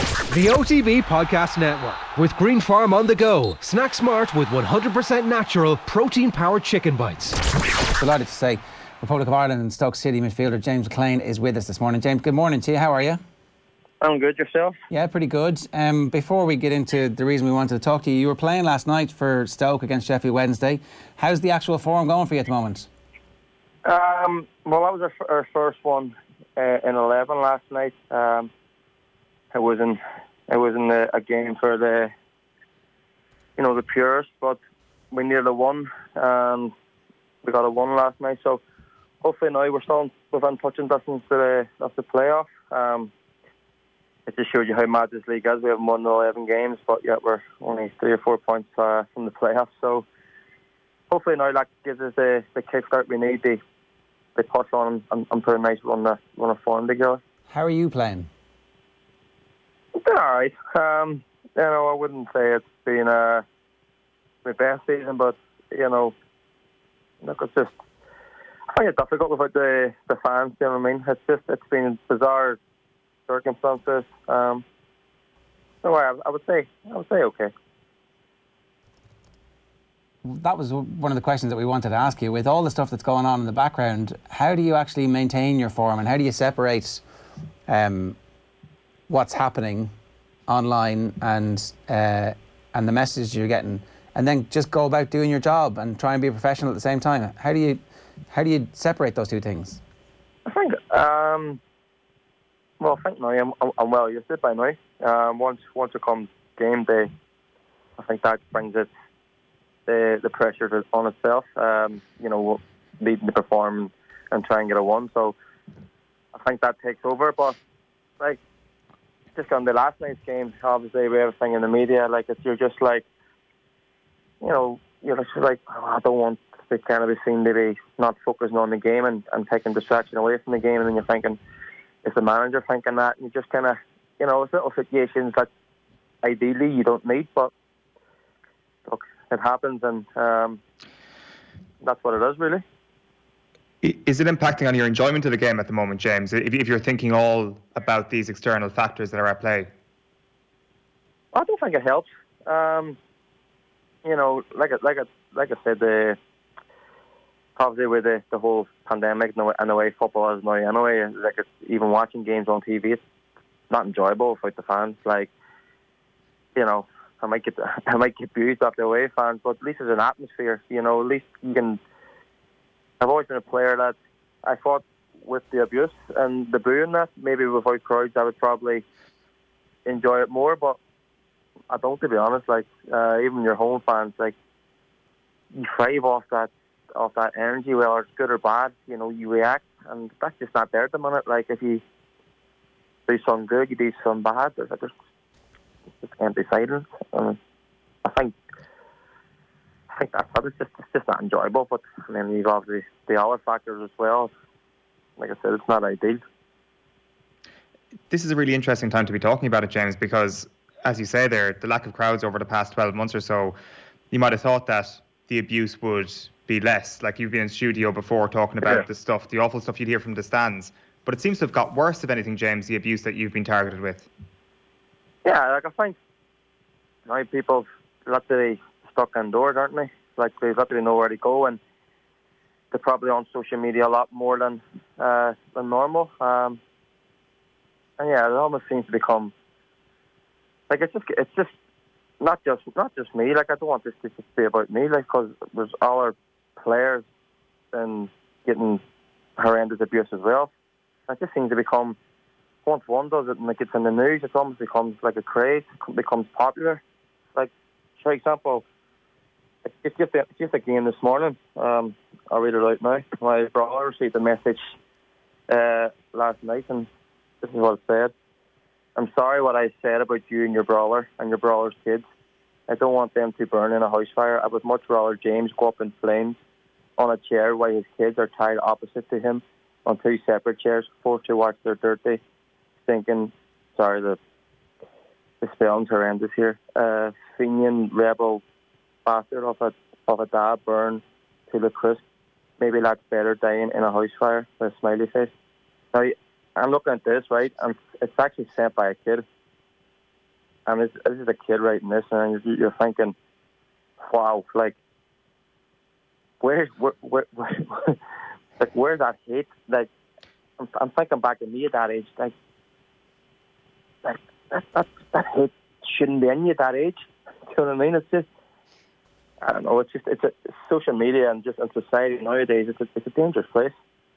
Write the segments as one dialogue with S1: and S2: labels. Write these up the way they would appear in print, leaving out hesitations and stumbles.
S1: The OTB Podcast Network with Green Farm on the go. Snack smart with 100% natural protein-powered chicken bites.
S2: Delighted to say Republic of Ireland and Stoke City midfielder James McLean is with us this morning. James, good morning to you. How are you?
S3: I'm good. Yourself?
S2: Yeah, pretty good. Before we get into the reason we wanted to talk to you, you were playing last night for Stoke against Sheffield Wednesday. How's the actual form going for you at the moment?
S3: Well, that was our first one in 11 last night. It wasn't a game for the purists, but we nearly won. We got a 1 last night, so hopefully now we're still within touching distance of the playoff. It just shows you how mad this league is. We haven't won 11 games, but yet we're only 3 or 4 points from the playoffs. So hopefully now that gives us the kickstart we need. They push on and put a nice run of form together.
S2: How are you playing?
S3: It's been alright. I wouldn't say it's been my best season, but look, it's just I find it difficult without the fans. You know what I mean? It's been bizarre circumstances. So I would say okay.
S2: That was one of the questions that we wanted to ask you. With all the stuff that's going on in the background, how do you actually maintain your form, and how do you separate what's happening online and the messages you're getting, and then just go about doing your job and try and be a professional at the same time? How do you separate those two things?
S3: I think I think now I'm well used to it by now. Once it comes game day, I think that brings it the pressure on itself. Needing to perform and try and get a 1. So I think that takes over. But just on the last night's game, obviously with everything in the media, you're just like, you're just like, I don't want to kind of be seen to be not focusing on the game and taking distraction away from the game, and then you're thinking, is the manager thinking that? And you just kind of, it's little situations that ideally you don't need, but look, it happens, and that's what it is, really.
S4: Is it impacting on your enjoyment of the game at the moment, James, if you're thinking all about these external factors that are at play?
S3: I don't think it helps. Like I said, obviously with the whole pandemic and the way football is now anyway, it's even watching games on TV, it's not enjoyable without the fans. I might get abused after away fans, but at least there's an atmosphere. At least you can. I've always been a player that I thought with the abuse and the booing that maybe without crowds I would probably enjoy it more, but I don't, to be honest. Even your home fans, you thrive off that energy, whether it's good or bad. You react, and that's just not there at the minute. If you do something good, you do something bad. There's just empty silence. I think that's it. It's just not enjoyable. But then you've obviously the other factors as well. Like I said, it's not ideal.
S4: This is a really interesting time to be talking about it, James, because as you say there, the lack of crowds over the past 12 months or so, you might have thought that the abuse would be less. You've been in studio before talking about the awful stuff you'd hear from the stands. But it seems to have got worse, if anything, James, the abuse that you've been targeted with.
S3: Yeah, I think now people are literally stuck indoors, aren't they? They literally know where to go, and they're probably on social media a lot more than normal. And yeah, it almost seems to become it's just not just me. I don't want this to just be about me. Because there's other players and getting horrendous abuse as well. It just seems to become, once one does it and it gets in the news, it almost becomes like a craze. It becomes popular. For example, it's just a game this morning. I'll read it out now. My brother received a message last night, and this is what it said. I'm sorry what I said about you and your brother and your brother's kids. I don't want them to burn in a house fire. I would much rather James go up in flames on a chair while his kids are tied opposite to him on 2 separate chairs, forced to watch their dirty, stinking, sorry, the spelling's horrendous here, Fenian rebel bastard of a dad burn to the crisp. Maybe that's better dying in a house fire with a smiley face. Now, I'm looking at this, right, and it's actually sent by a kid. and this is a kid writing this, and you're thinking, wow, like, where's that hate? Like, I'm thinking back to me at that age, like that hate shouldn't be in you at that age. Do you know what I mean? It's just, I don't know. It's social media and just in society nowadays. It's a dangerous place.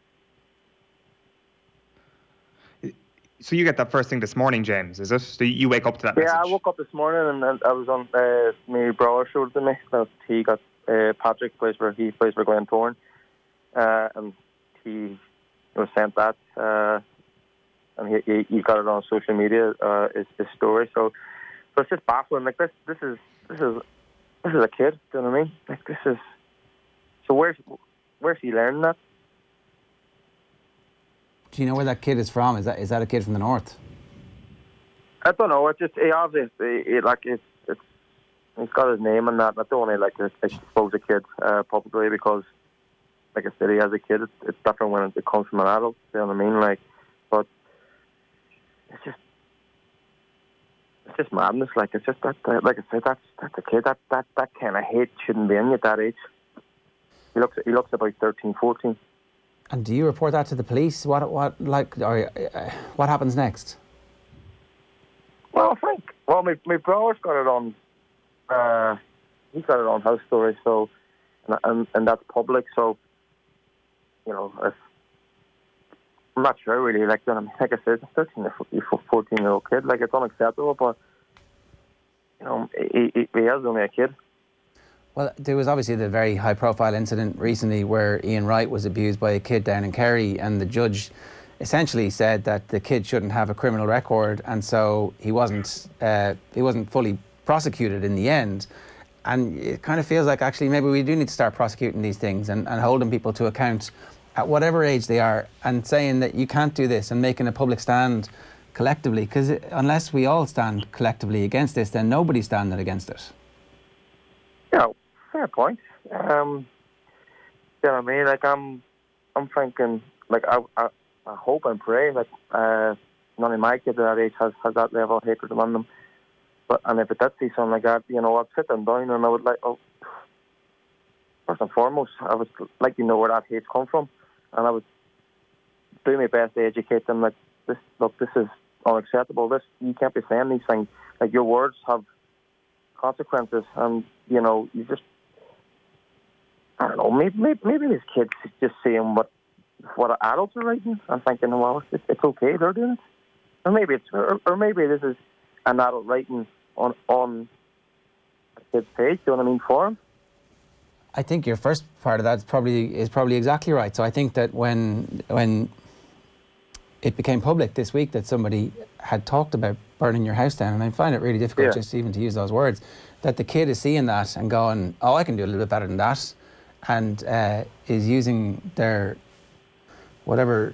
S4: So you get that first thing this morning, James, is it? So you wake up to that message?
S3: Yeah, I woke up this morning and I was on, my brother showed it to me. He got, Patrick plays for Glentoran, and he was sent that, and he got it on social media, his story. So it's just baffling. Like, this is a kid, do you know what I mean? Like, this is, so where's he learning that?
S2: Do you know where that kid is from? Is that a kid from the north?
S3: I don't know. It's just he's got his name and that. I don't want to expose a kid publicly because, like I said, he has a kid. It's different when it comes from an adult. You know what I mean? Like, but it's just madness. Like, it's just that. Like I said, that's a kid. That kind of hate shouldn't be in you at that age. He looks about 13, 14.
S2: And do you report that to the police? What happens next?
S3: Well, my brother's got it on. He's got it on House Story, so and that's public. So, you know, I'm not sure really. Like I said, it's a 13 or 14-year-old kid. Like, it's unacceptable, but you know, he is only a kid.
S2: Well, there was obviously the very high-profile incident recently where Ian Wright was abused by a kid down in Kerry, and the judge essentially said that the kid shouldn't have a criminal record, and so he wasn't fully prosecuted in the end. And it kind of feels like actually maybe we do need to start prosecuting these things and holding people to account at whatever age they are, and saying that you can't do this and making a public stand collectively, because unless we all stand collectively against this, then nobody's standing against it.
S3: Yeah. Fair point. You know what I mean? Like, I'm thinking, like, I hope and pray, like, none of my kids at that age has that level of hatred among them. And if it did see something like that, you know, I'd sit them down and I would first and foremost, I would like to know where that hate's come from, and I would do my best to educate them. Like, this is unacceptable. You can't be saying these things. Like, your words have consequences, and you know, you just. I don't know, maybe these kids just seeing what adults are writing and thinking, well, it's okay, they're doing it. Or maybe this is an adult writing on a kid's page, you know what I mean, for him.
S2: I think your first part of that is probably exactly right. So I think that when it became public this week that somebody had talked about burning your house down, and I find it really difficult just even to use those words, that the kid is seeing that and going, oh, I can do a little bit better than that, and is using their whatever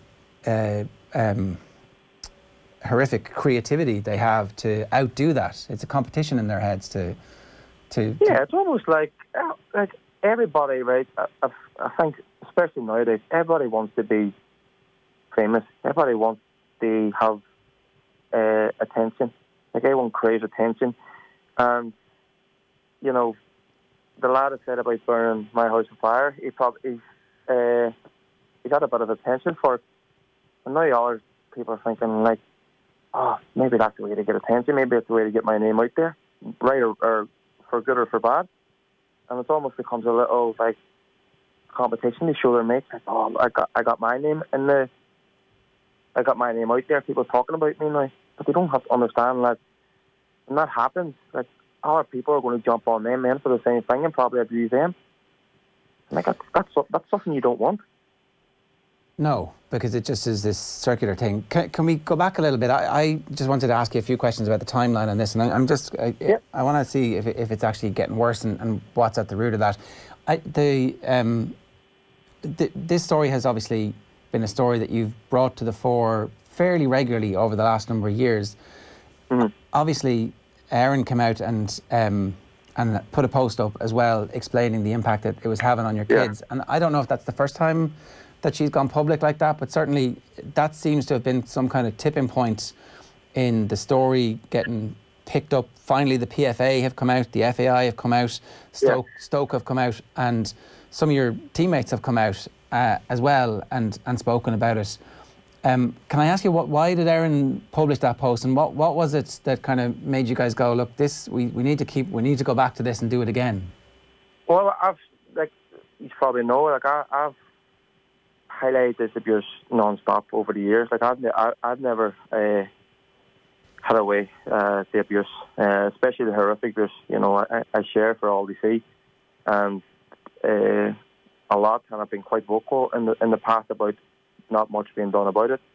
S2: horrific creativity they have to outdo that. It's a competition in their heads to
S3: it's almost like everybody, right? I think, especially nowadays, everybody wants to be famous. Everybody wants to have attention. Like, everyone craves attention, and you know, the lad that said about burning my house on fire, he got a bit of attention for it. And now other people are thinking, like, oh, maybe that's the way to get attention. Maybe it's the way to get my name out there, right or for good or for bad. And it almost becomes a little like competition to show their mates. Like, oh, I got my name I got my name out there. People talking about me now, but they don't have to understand that when that happens, like, other people are going to jump on them then for the same thing and probably abuse them. Like, that's something you don't want.
S2: No, because it just is this circular thing. Can we go back a little bit? I just wanted to ask you a few questions about the timeline on this, and I want to see if it's actually getting worse and what's at the root of that. This story has obviously been a story that you've brought to the fore fairly regularly over the last number of years. Mm-hmm. Obviously, Erin came out and put a post up as well explaining the impact that it was having on your kids. And I don't know if that's the first time that she's gone public like that, but certainly that seems to have been some kind of tipping point in the story getting picked up. Finally, the PFA have come out, the FAI have come out, Stoke have come out, and some of your teammates have come out as well and spoken about it. Can I ask you why did Aaron publish that post, and what was it that kind of made you guys go, look, this we need to go back to this and do it again?
S3: Well, I've, like you probably know, like I've highlighted this abuse non-stop over the years. Like I've never had away the abuse, especially the horrific abuse. You know, I share for all to see, and a lot, and I've been quite vocal in the past about not much being done about it.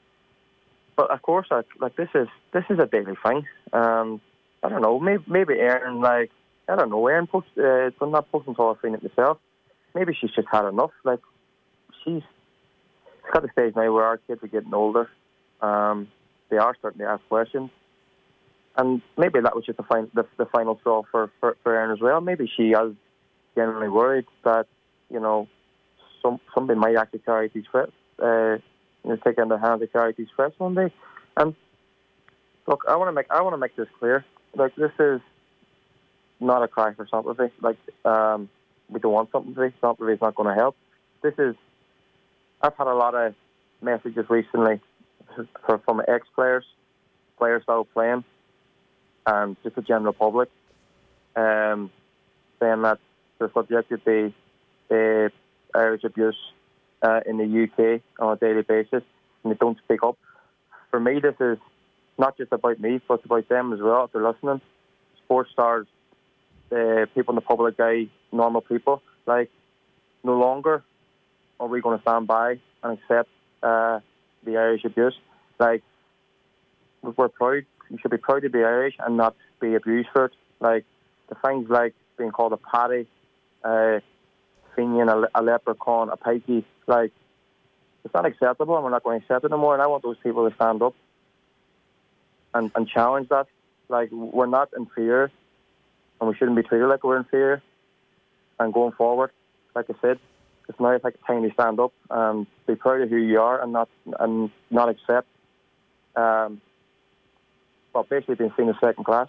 S3: But of course, like this is a daily thing. I don't know. Maybe Aaron, like, I don't know. Aaron posts. I'm not posting until I've seen it myself. Maybe she's just had enough. Like it's got the stage now where our kids are getting older. They are starting to ask questions, and maybe that was just the final straw for Aaron as well. Maybe she is genuinely worried that, you know, somebody might actually carry these threats. Take in their hands to carry these threats one day. And look, I want to make this clear. Like, this is not a cry for sympathy. Like, we don't want sympathy. Sympathy is not going to help. I've had a lot of messages recently from ex-players, players that are playing, and just the general public, saying that they're subjected to the Irish abuse in the UK on a daily basis, and they don't speak up. For me, this is not just about me, but it's about them as well, if they're listening. Sports stars, people in the public eye, normal people. Like, no longer are we going to stand by and accept the Irish abuse. Like, we're proud. You should be proud to be Irish and not be abused for it. Like, the things like being called a paddy, Fenian, a leprechaun, a pikey, like, it's not acceptable, and we're not going to accept it anymore. And I want those people to stand up and challenge that. Like, we're not in fear, and we shouldn't be treated like we're in fear. And going forward, like I said, it's now like time to stand up and be proud of who you are and not accept, basically being seen as second class.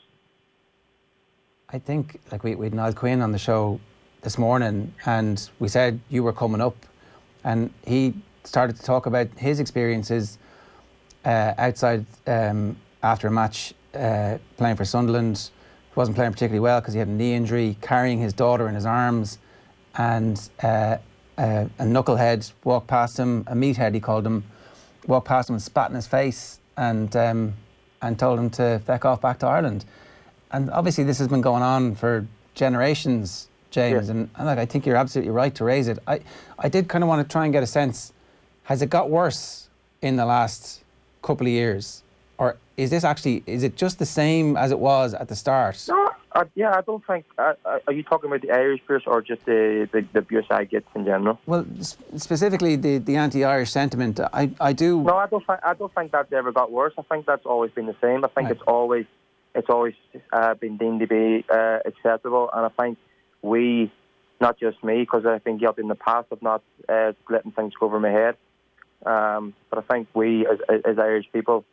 S2: I think, like, we had Niall Quinn on the show this morning, and we said you were coming up, and he started to talk about his experiences outside after a match playing for Sunderland. He wasn't playing particularly well because he had a knee injury, carrying his daughter in his arms, and a knucklehead walked past him, a meathead he called him, walked past him and spat in his face and told him to feck off back to Ireland. And obviously this has been going on for generations, James, and like, I think you're absolutely right to raise it. I did kind of want to try and get a sense, has it got worse in the last couple of years? Or is it just the same as it was at the start?
S3: No, I don't think, are you talking about the Irish abuse or just the abuse I get in general?
S2: Well, specifically the anti-Irish sentiment, I do...
S3: No, I don't think that's ever got worse. I think that's always been the same. I think it's always been deemed to be acceptable, and I think we, not just me, because I've been guilty in the past of not letting things go over my head, but I think we, as Irish people,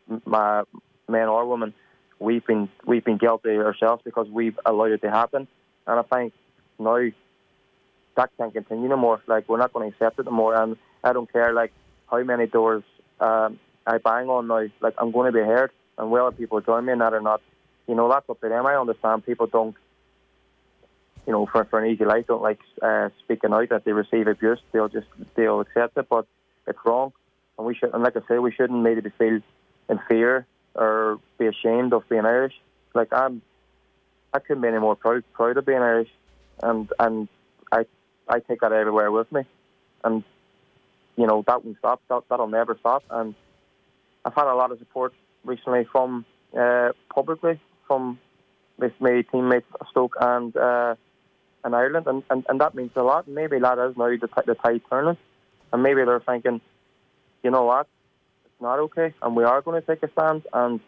S3: men or women, we've been guilty ourselves because we've allowed it to happen, and I think now that can't continue no more. Like, we're not going to accept it no more, and I don't care like how many doors I bang on now. Like, I'm going to be heard, and whether people join me in that or not, you know, that's up to them. I understand people don't, you know, for an easy life, don't like speaking out that they receive abuse. They'll accept it, but it's wrong, and we should. And like I say, we shouldn't maybe feel in fear or be ashamed of being Irish. Like, I couldn't be any more proud of being Irish, and I take that everywhere with me, and you know that won't stop. That'll never stop. And I've had a lot of support recently from publicly from my teammates at Stoke and Ireland, and that means a lot. Maybe that is now the tide turning, and maybe they're thinking, you know what, it's not okay, and we are going to take a stand. And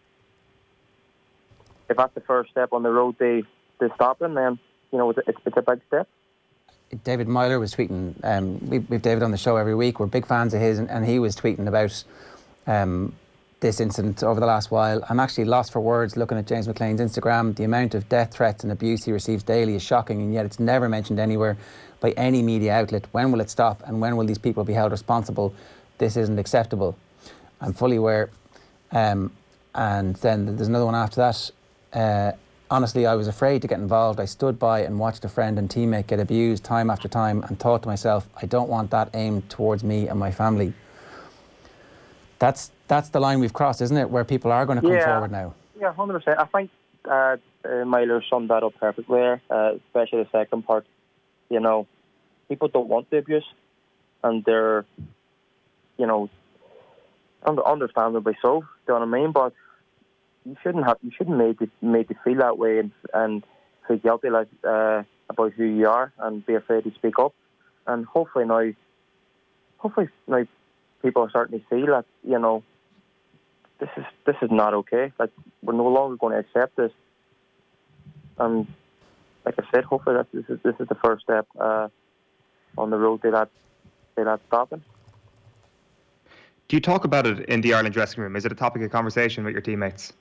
S3: if that's the first step on the road to stopping, then you know it's a big step.
S2: David Myler was tweeting. We've David on the show every week. We're big fans of his, and he was tweeting about this incident over the last while. I'm actually lost for words looking at James McLean's Instagram. The amount of death threats and abuse he receives daily is shocking, and yet it's never mentioned anywhere by any media outlet. When will it stop, and when will these people be held responsible? This isn't acceptable. I'm fully aware. And then there's another one after that. Honestly, I was afraid to get involved. I stood by and watched a friend and teammate get abused time after time and thought to myself, I don't want that aimed towards me and my family. That's the line we've crossed, isn't it, where people are going to come forward now?
S3: Yeah, 100%. I think Myler summed that up perfectly there, especially the second part. You know, people don't want the abuse, and they're, you know, understandably so, do you know what I mean? But you shouldn't made to feel that way and feel guilty about who you are and be afraid to speak up. And hopefully now people are starting to see that, you know, this is not okay. Like, we're no longer going to accept this. And like I said, hopefully this is the first step on the road to that stopping.
S4: Do you talk about it in the Ireland dressing room? Is it a topic of conversation with your teammates?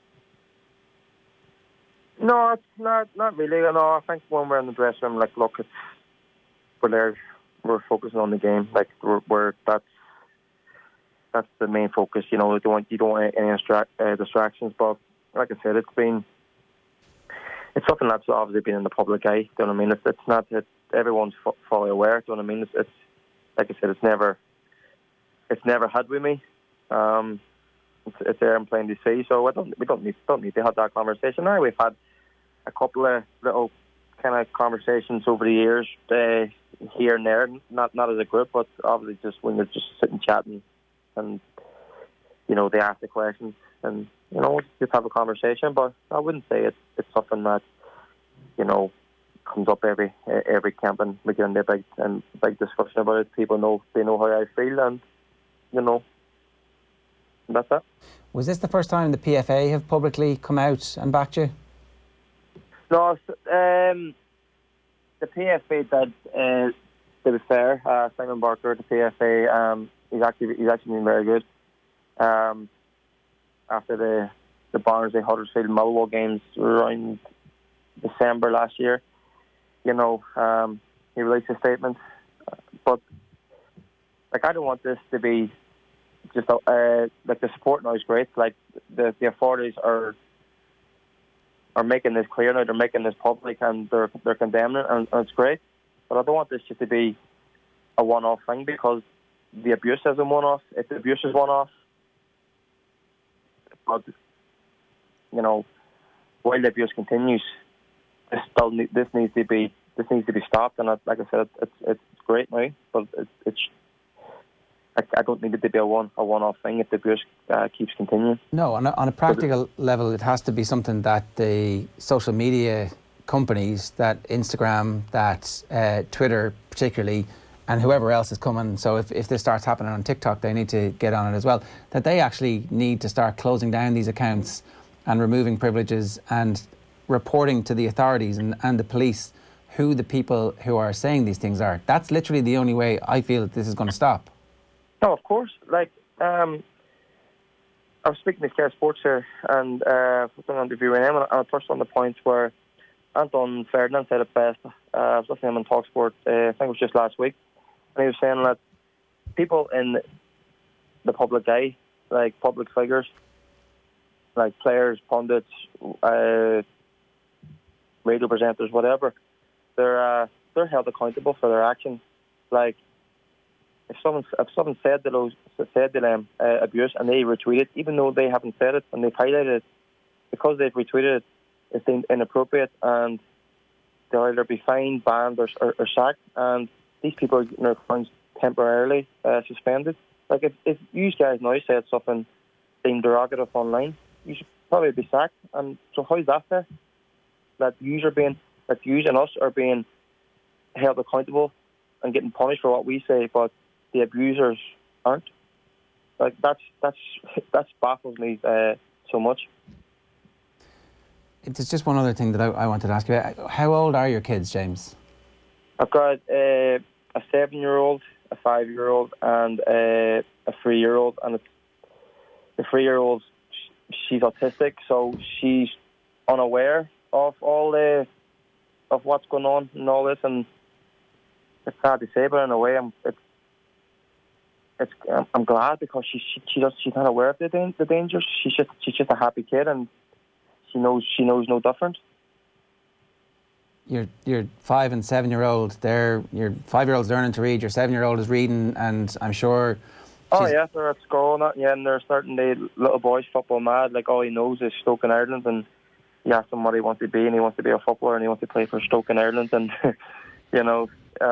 S3: No, it's not really. No, I think when we're in the dressing room, like, look, we're focusing on the game. Like, we're that's the main focus. You know, you don't want any distractions. But like I said, it's something that's obviously been in the public eye. Do you know what I mean? It's not that everyone's fully aware. Do you know what I mean? It's like I said, it's never had with me. It's there and plain to see. So we don't need to have that conversation now. We've had a couple of little kind of conversations over the years, here and there, not as a group, but obviously just when you're just sitting chatting, and you know, they ask the questions, and you know, just have a conversation. But I wouldn't say it's something that, you know, comes up every camping. We get into a big discussion about it. People know how I feel, and you know, that's it.
S2: Was this the first time the PFA have publicly come out and backed you?
S3: No, the PFA did. To be fair, Simon Barker, the PFA, he's actually been very good. After the Barnsley, Huddersfield, Millwall games around December last year, you know, he released a statement. But like, I don't want this to be just like, the support now is great. Like, the authorities are making this clear now. They're making this public, and they're condemning it, and it's great. But I don't want this just to be a one-off thing, because the abuse is a one-off. If the abuse is one-off, but you know, while the abuse continues, this needs to be stopped. And like I said, it's great now, but I don't need it to be a one-off thing if the abuse keeps continuing.
S2: No, on a practical level, it has to be something that the social media companies, that Instagram, that Twitter particularly, and whoever else is coming, so if this starts happening on TikTok, they need to get on it as well, that they actually need to start closing down these accounts and removing privileges and reporting to the authorities and the police who the people who are saying these things are. That's literally the only way I feel that this is going to stop.
S3: No, of course. Like, I was speaking to Sky Sports here, and I was doing an interview with him, and I touched on the points where Anton Ferdinand said it best. I was listening to him on TalkSport, I think it was just last week, and he was saying that people in the public eye, like public figures, like players, pundits, radio presenters, whatever, they're held accountable for their actions. Like, if someone said to them abuse, and they retweet it, even though they haven't said it and they've highlighted it, because they've retweeted it, it's deemed inappropriate, and they'll either be fined, banned, or sacked. And these people are found temporarily suspended. Like, if you guys now said something deemed derogative online, you should probably be sacked. And so how's that fair? That you and us are being held accountable and getting punished for what we say, but the abusers aren't. Like, that's baffles me so much.
S2: There's just one other thing that I wanted to ask you about. How old are your kids, James?
S3: I've got a 7-year-old, a 5-year-old, and a 3-year-old, and the 3-year-old, she's autistic, so she's unaware of of what's going on and all this, and it's sad to say, but in a way, I'm glad because she's not aware of the dangers. She's just a happy kid, and she knows no different.
S2: Your 5 and 7-year-old, your 5-year-old's learning to read, your 7-year-old is reading, and I'm sure.
S3: Oh yeah, they're at school and that, yeah, and they're starting the little boy's football mad. Like all he knows is Stoke in Ireland, and he asks him what he wants to be, and he wants to be a footballer, and he wants to play for Stoke in Ireland, and you know.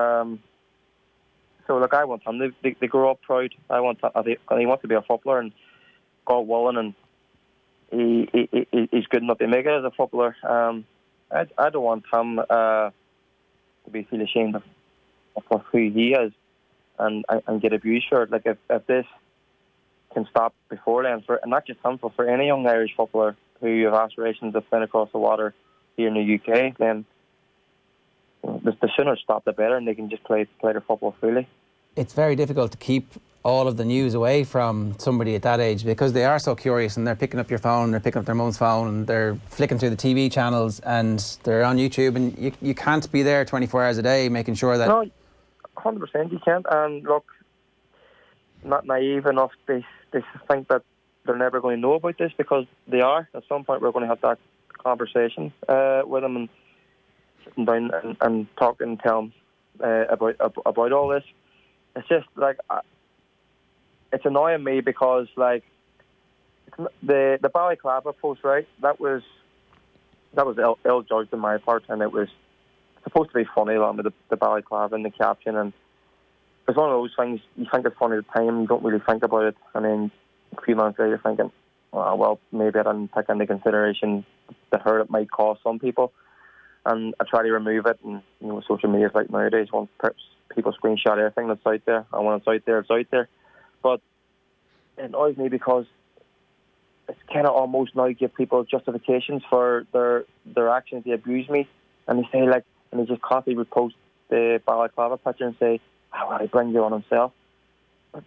S3: So look, I want him to grow up proud. He wants to be a footballer, and God willing, and he's good enough to make it as a footballer. I don't want him to feel ashamed of who he is and get abused for it. Like if this can stop before then, and not just him, for any young Irish footballer who have aspirations of playing across the water here in the UK, then the sooner it stops, the better, and they can just play their football freely. It's
S2: very difficult to keep all of the news away from somebody at that age because they are so curious, and they're picking up your phone, they're picking up their mum's phone, and they're flicking through the TV channels, and they're on YouTube, and you can't be there 24 hours a day making sure that...
S3: No, 100% you can't. And look, not naive enough, they think that they're never going to know about this, because they are. At some point we're going to have that conversation with them, and sitting down and talking and tell them about all this. It's just like it's annoying me because like the Balaclava post, right? That was ill-judged on my part, and it was supposed to be funny along with the Balaclava and the caption, and it's one of those things you think it's funny at the time, you don't really think about it, and then a few months later you're thinking, oh, well, maybe I didn't take into consideration the hurt it might cause some people, and I try to remove it. And you know, social media is like nowadays, once people screenshot everything that's out there, and when it's out there, it's out there. But it annoys me because it's kind of almost now give people justifications for their actions. They abuse me, and they say like, and they just constantly repost the Balaclava picture and say, "Oh, well, he brings it on himself." But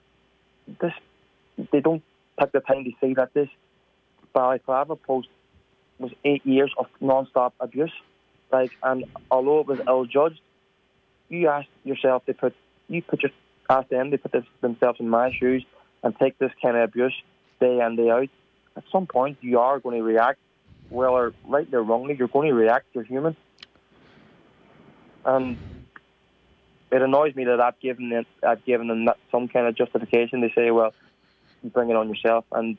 S3: they don't take the time to see that this Balaclava post was 8 years of non-stop abuse. Like, and although it was ill-judged, you ask yourself ask them to put themselves in my shoes and take this kind of abuse day in, day out. At some point, you are going to react, whether rightly or wrongly. You're going to react. You're human, and it annoys me that I've given them some kind of justification. They say, "Well, you bring it on yourself," and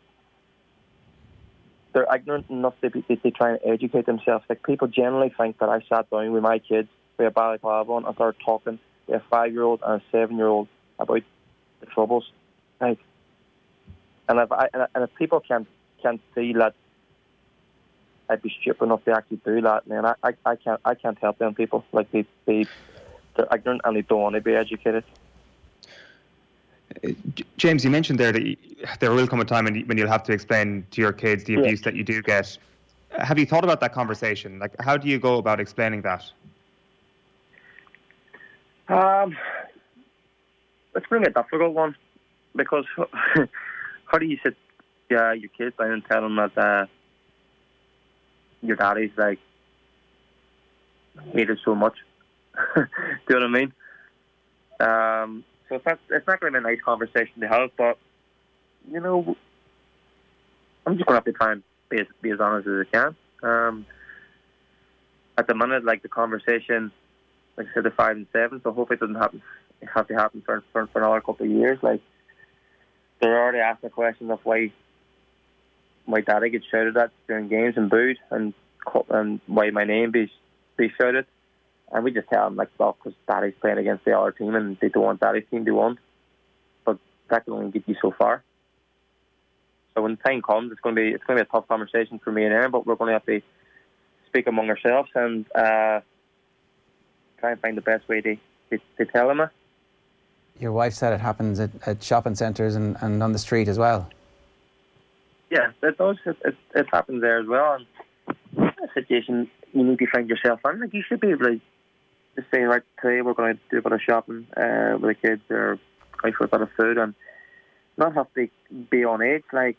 S3: they're ignorant enough to try and educate themselves. Like, people generally think that I sat down with my kids with a Balaclava on and started talking to a 5-year-old and a 7-year-old about the troubles. Like, and if people can't see that I'd be stupid enough to actually do that, man, I can't help them people. Like, they're ignorant and they don't want to be educated.
S4: James, you mentioned there that there will come a time when you'll have to explain to your kids the abuse that you do get. Have you thought about that conversation? Like, how do you go about explaining that?
S3: It's really a difficult one, because how do you sit your kids down and tell them that your daddy's like hated so much? Do you know what I mean? So it's not going to be a nice conversation to have, but, you know, I'm just going to have to try and be as honest as I can. At the minute, like, the conversation, like I said, the 5 and 7, so hopefully it doesn't have to happen for another couple of years. Like, they're already asking the question of why my daddy gets shouted at during games and booed, and why my name be shouted. And we just tell them, like, well, because daddy's playing against the other team and they don't want daddy's team to win. But that can only get you so far. So when the time comes, it's going to be a tough conversation for me and Aaron, but we're going to have to speak among ourselves and try and find the best way to tell them it.
S2: Your wife said it happens at shopping centres and on the street as well.
S3: Yeah, it does. It happens there as well. And a situation you need to find yourself in. Like, you should be able to just say, right, today we're going to do a bit of shopping with the kids, or out for a bit of food, and not have to be on edge. Like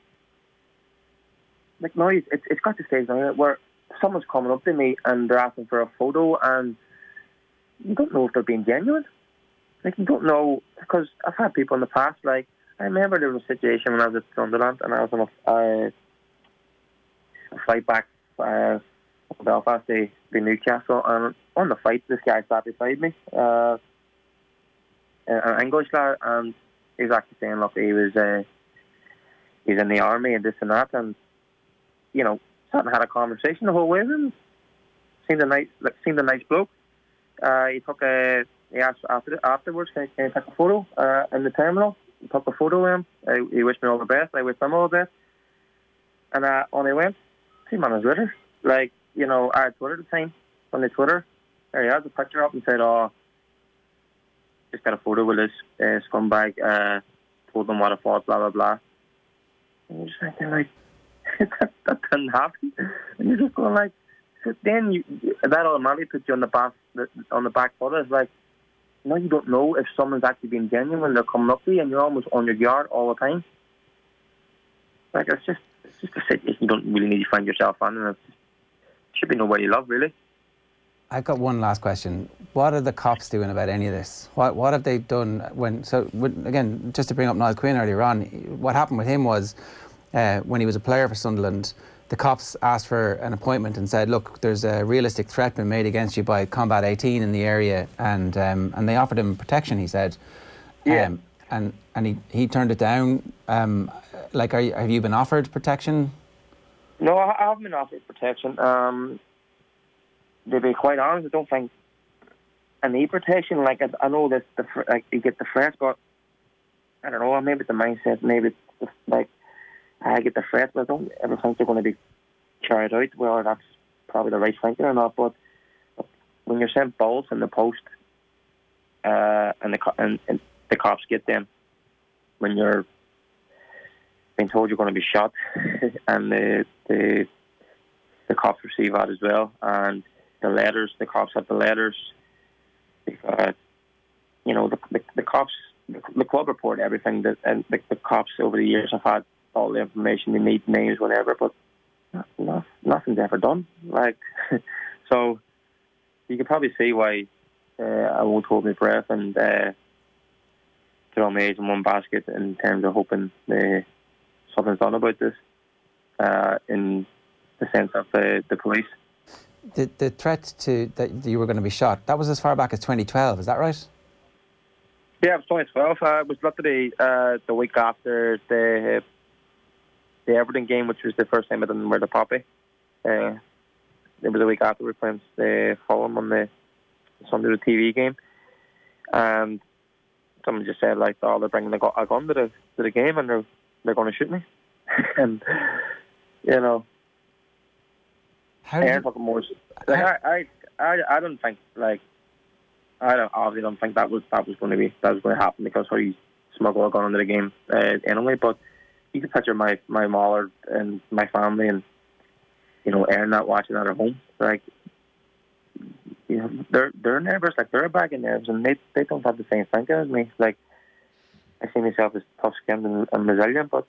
S3: now, it's got to stage now where someone's coming up to me and they're asking for a photo, and you don't know if they're being genuine. Like, you don't know, because I've had people in the past, like, I remember there was a situation when I was at Sunderland and I was on a flight back from Belfast to Newcastle, and on the flight, this guy sat beside me, an English lad, and he was actually saying, look, he's in the army and this and that, and, you know, sat and had a conversation the whole way with him. Seemed a nice bloke. He asked afterwards, can I take a photo in the terminal? I took a photo with him. He wished me all the best. I wished him all the best. And on I went. 2 minutes later, like, you know, I had Twitter at the time. On the Twitter, there he has a picture up and said, oh, just got a photo with this scumbag. Told them what I thought, blah, blah, blah. And you're just thinking, like, that didn't happen. And you're just going, like, so then that automatically puts you on the back foot. It's like, now you don't know if someone's actually being genuine when they're coming up to you, and you're almost on your guard all the time. Like, it's just a situation you don't really need to find yourself on, and it should be nobody you love, really.
S2: I've got one last question. What are the cops doing about any of this? What have they done again, just to bring up Niall Quinn earlier on, what happened with him was when he was a player for Sunderland, the cops asked for an appointment and said, look, there's a realistic threat been made against you by Combat 18 in the area, and they offered him protection, he said.
S3: Yeah.
S2: And he turned it down. Have you been offered protection?
S3: No, I haven't been offered protection. To be quite honest, I don't think I need protection. Like, I know that you get the threats, but I don't know, maybe it's the mindset, maybe it's like, I get the threats, but I don't ever think they're going to be carried out. Well, that's probably the right thinking or not, but when you're sent balls in the post, and the cops get them, when you're being told you're going to be shot, and the cops receive that as well, and the cops have the letters. You know, the cops, the club report everything, and the cops over the years have had all the information they need, names, whatever, but nothing's ever done. Like, so you can probably see why I won't hold my breath and throw my eggs in one basket in terms of hoping something's done about this in the sense of the police.
S2: The threat that you were going to be shot, that was as far back as 2012, is that right?
S3: Yeah, it was 2012. It was literally the week after the Everton game, which was the first time I didn't wear the poppy. It was a week after we played Fulham on the Sunday the TV game, and someone just said, like, oh, they're bringing a gun to the game and they're going to shoot me. And you know, I don't think, like, obviously don't think that was going to happen, because how you smuggle a gun into the game anyway. But you can picture my mother and my family, and you know, Erin not watching that at home. Like, you know, they're nervous, like they're a bag of nerves, and they don't have the same thinking as me. Like, I see myself as tough-skinned and resilient, but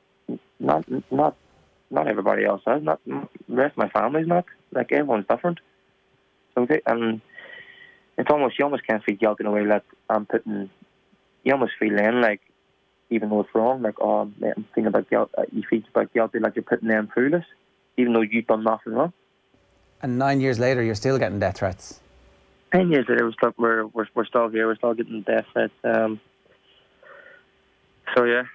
S3: not everybody else is. Not the rest of my family's not. Like, everyone's different. So and it's almost, you almost can't feel guilty in a way that I'm putting. You almost feel then, like, even though it's wrong, like, oh, I'm thinking about guilt. You feel about guilty, like you're putting them through this, even though you've done nothing wrong. And
S2: 9 years later, you're still getting death threats.
S3: 10 years later, we're still here. We're still getting death threats. So yeah,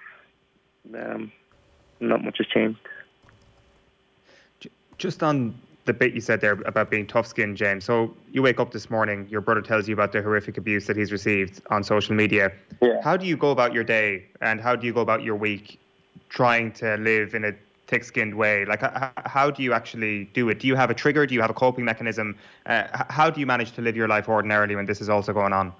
S3: not much has changed.
S4: Just on the bit you said there about being tough-skinned, James. So you wake up this morning, your brother tells you about the horrific abuse that he's received on social media.
S3: Yeah.
S4: How do you go about your day, and how do you go about your week trying to live in a thick-skinned way? Like, how do you actually do it? Do you have a trigger? Do you have a coping mechanism? How do you manage to live your life ordinarily when this is also going on?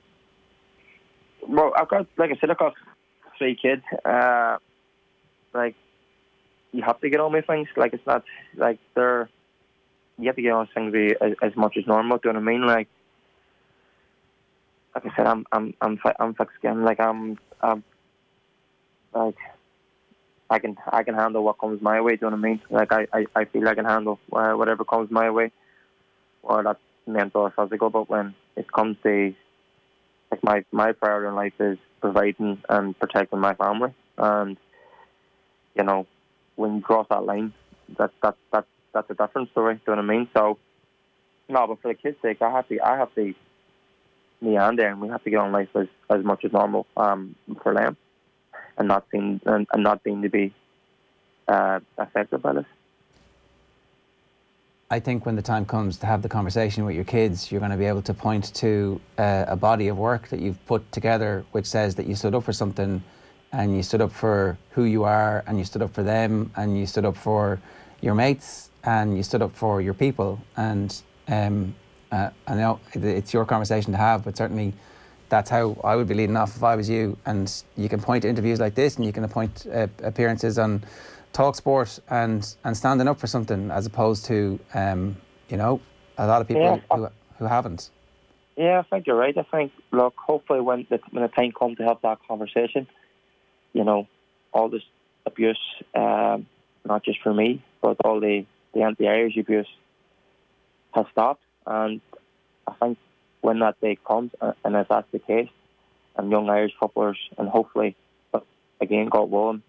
S3: Well, I've got 3 kids. Like, you have to get on with things. Like, it's not like you have to get on with things as much as normal. Do you know what I mean? Like I said, I'm thick-skinned. Like, I'm like I can handle what comes my way. Do you know what I mean? Like I feel I can handle whatever comes my way, or that's mental or physical. But when it comes to like my priority in life is providing and protecting my family, and you know, when you cross that line, that's a different story. Do you know what I mean? So no, but for the kids' sake, I have to me and Darren, we have to get on life as much as normal for them, and not being to be affected by this.
S2: I think when the time comes to have the conversation with your kids, you're going to be able to point to a body of work that you've put together which says that you stood up for something, and you stood up for who you are, and you stood up for them, and you stood up for your mates, and you stood up for your people. And I know it's your conversation to have, but certainly that's how I would be leading off if I was you. And you can point to interviews like this, and you can point appearances on TalkSport and standing up for something, as opposed to you know, a lot of people who haven't.
S3: Yeah, I think you're right. I think, look, hopefully when the time comes to have that conversation, you know, all this abuse, not just for me, but all the anti-Irish abuse has stopped. And I think when that day comes, and if that's the case, and young Irish footballers, and hopefully, but again, God willing,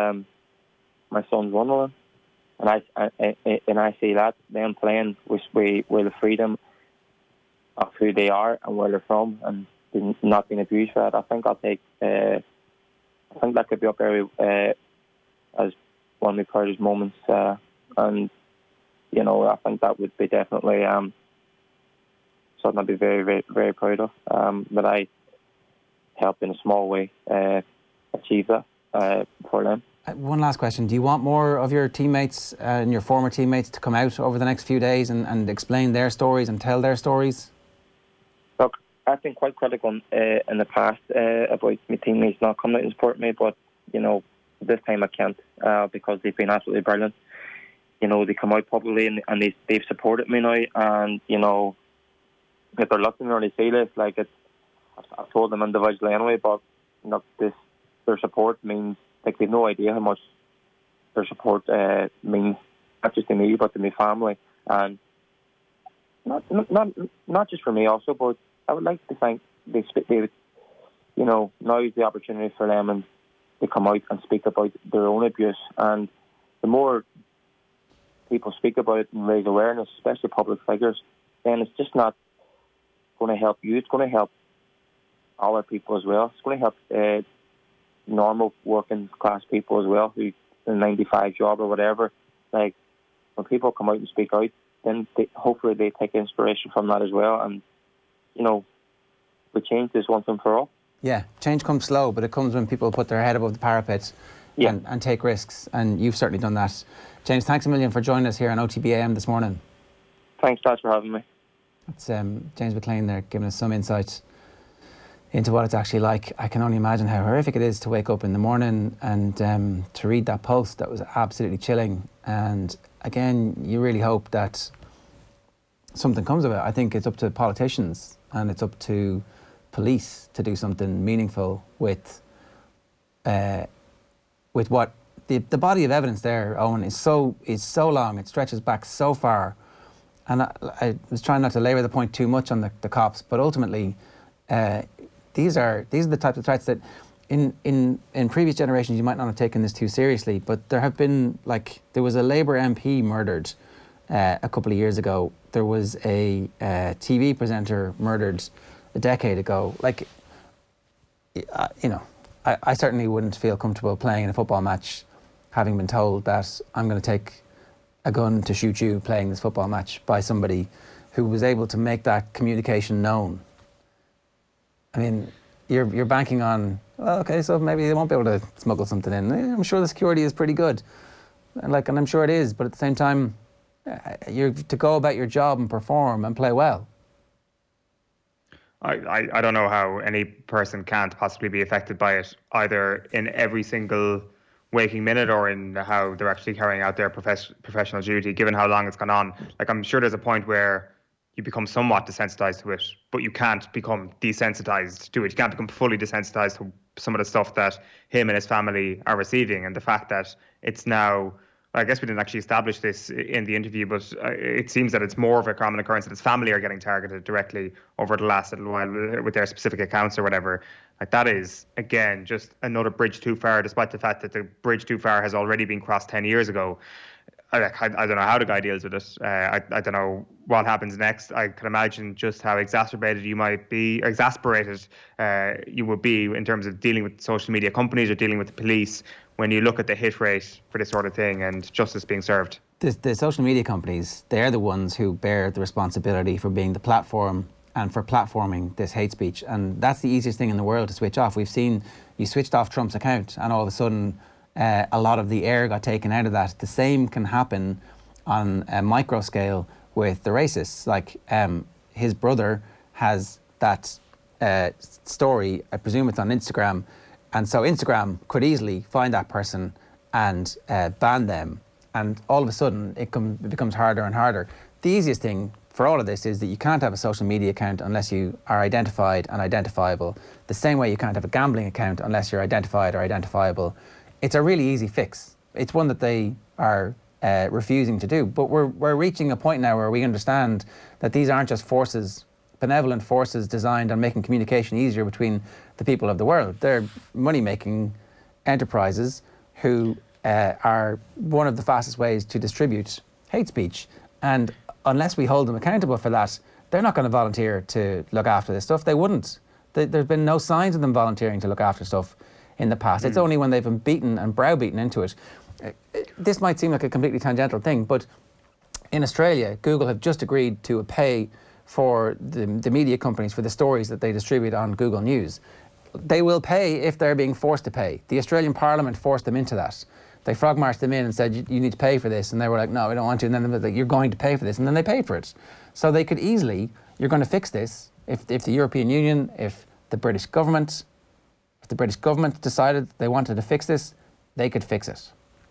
S3: my son's one of them, and I see that them playing with the freedom of who they are and where they're from, and not being abused for that. I think I'll take. I think that could be up there as one of my proudest moments, and you know, I think that would be definitely something I'd be very, very, very proud of. That I helped in a small way achieve that for them.
S2: One last question. Do you want more of your teammates and your former teammates to come out over the next few days and explain their stories and tell their stories?
S3: Look, I've been quite critical in the past about my teammates not coming out and support me, but, you know, this time I can't because they've been absolutely brilliant. You know, they come out publicly and they've supported me now, and, you know, if they're listening or they see this, like, I've told them individually anyway, but, you know, their support means, like, they've no idea how much their support means, not just to me, but to my family. And not just for me also, but I would like to think they would, you know, now is the opportunity for them, and they come out and speak about their own abuse. And the more people speak about it and raise awareness, especially public figures, then it's just not going to help you. It's going to help other people as well. It's going to help normal working class people as well, who in a 9-to-5 job or whatever. Like, when people come out and speak out, then hopefully they take inspiration from that as well, and, you know, we change this once and for all.
S2: Yeah, change comes slow, but it comes when people put their head above the parapet and take risks, and you've certainly done that. James, thanks a million for joining us here on OTBAM this morning.
S3: Thanks, Dad, for having me.
S2: It's James McLean there, giving us some insight into what it's actually like. I can only imagine how horrific it is to wake up in the morning and to read that post. That was absolutely chilling. And again, you really hope that something comes of it. I think it's up to politicians and it's up to police to do something meaningful with what the body of evidence there, Owen, is so long. It stretches back so far. And I was trying not to labour the point too much on the cops, but ultimately, these are the types of threats that in previous generations you might not have taken this too seriously, but there have been, like, there was a Labour MP murdered a couple of years ago. There was a TV presenter murdered a decade ago. Like, you know, I certainly wouldn't feel comfortable playing in a football match having been told that I'm going to take a gun to shoot you playing this football match by somebody who was able to make that communication known. I mean, you're banking on, well, okay, so maybe they won't be able to smuggle something in. I'm sure the security is pretty good, and I'm sure it is. But at the same time, you're to go about your job and perform and play well.
S4: I don't know how any person can't possibly be affected by it, either in every single waking minute or in how they're actually carrying out their professional duty, given how long it's gone on. Like, I'm sure there's a point where you become somewhat desensitized to it, but you can't become desensitized to it. You can't become fully desensitized to some of the stuff that him and his family are receiving, and the fact that it's now, I guess we didn't actually establish this in the interview, but it seems that it's more of a common occurrence that his family are getting targeted directly over the last little while with their specific accounts or whatever. Like, that is, again, just another bridge too far, despite the fact that the bridge too far has already been crossed 10 years ago. I don't know how the guy deals with it. I don't know what happens next. I can imagine just how exasperated you would be in terms of dealing with social media companies or dealing with the police when you look at the hit rate for this sort of thing and justice being served.
S2: The social media companies, they're the ones who bear the responsibility for being the platform and for platforming this hate speech. And that's the easiest thing in the world to switch off. We've seen you switched off Trump's account and all of a sudden a lot of the air got taken out of that. The same can happen on a micro scale with the racists. Like his brother has that story, I presume it's on Instagram, and so Instagram could easily find that person and ban them, and all of a sudden it becomes harder and harder. The easiest thing for all of this is that you can't have a social media account unless you are identified and identifiable. The same way you can't have a gambling account unless you're identified or identifiable. It's a really easy fix. It's one that they are refusing to do. But we're reaching a point now where we understand that these aren't just forces, benevolent forces designed on making communication easier between the people of the world. They're money-making enterprises who are one of the fastest ways to distribute hate speech. And unless we hold them accountable for that, they're not going to volunteer to look after this stuff. They wouldn't. There's been no signs of them volunteering to look after stuff in the past. It's only when they've been beaten and browbeaten into it. This might seem like a completely tangential thing, but in Australia, Google have just agreed to pay for the media companies for the stories that they distribute on Google News. They will pay if they're being forced to pay. The Australian Parliament forced them into that. They frog marched them in and said, you need to pay for this. And they were like, no, we don't want to. And then they were like, you're going to pay for this. And then they paid for it. So they could easily, you're going to fix this. If the European Union, if the British government decided they wanted to fix this, they could fix it.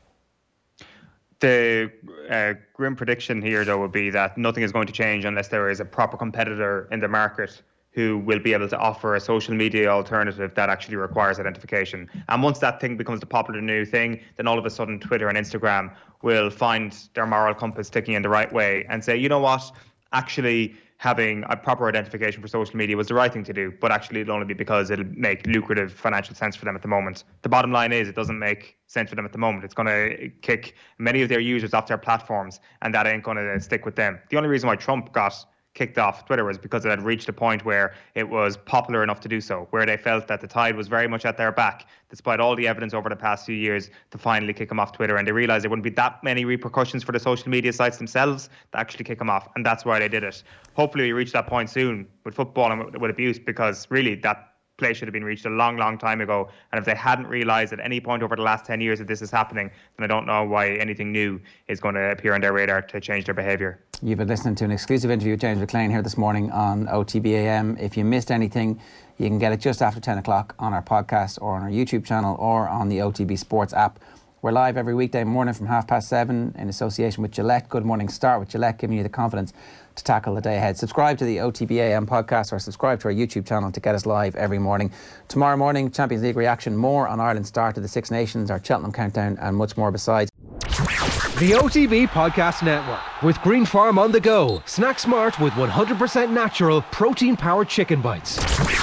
S4: The grim prediction here, though, would be that nothing is going to change unless there is a proper competitor in the market who will be able to offer a social media alternative that actually requires identification. And once that thing becomes the popular new thing, then all of a sudden Twitter and Instagram will find their moral compass ticking in the right way and say, you know what, actually having a proper identification for social media was the right thing to do, but actually it'll only be because it'll make lucrative financial sense for them at the moment. The bottom line is it doesn't make sense for them at the moment. It's going to kick many of their users off their platforms, and that ain't going to stick with them. The only reason why Trump got kicked off Twitter was because it had reached a point where it was popular enough to do so, where they felt that the tide was very much at their back, despite all the evidence over the past few years, to finally kick him off Twitter. And they realized there wouldn't be that many repercussions for the social media sites themselves to actually kick him off. And that's why they did it. Hopefully we reach that point soon with football and with abuse, because really that place should have been reached a long, long time ago. And if they hadn't realised at any point over the last 10 years that this is happening, then I don't know why anything new is going to appear on their radar to change their behaviour. You've been listening to an exclusive interview with James McLean here this morning on OTBAM. If you missed anything, you can get it just after 10 o'clock on our podcast or on our YouTube channel or on the OTB Sports app. We're live every weekday morning from 7:30 in association with Gillette. Good morning start with Gillette, giving you the confidence to tackle the day ahead. Subscribe to the OTBAM podcast or subscribe to our YouTube channel to get us live every morning. Tomorrow morning, Champions League reaction, more on Ireland's start to the Six Nations, our Cheltenham countdown and much more besides.
S1: The OTB Podcast Network with Green Farm on the go. Snack smart with 100% natural protein-powered chicken bites.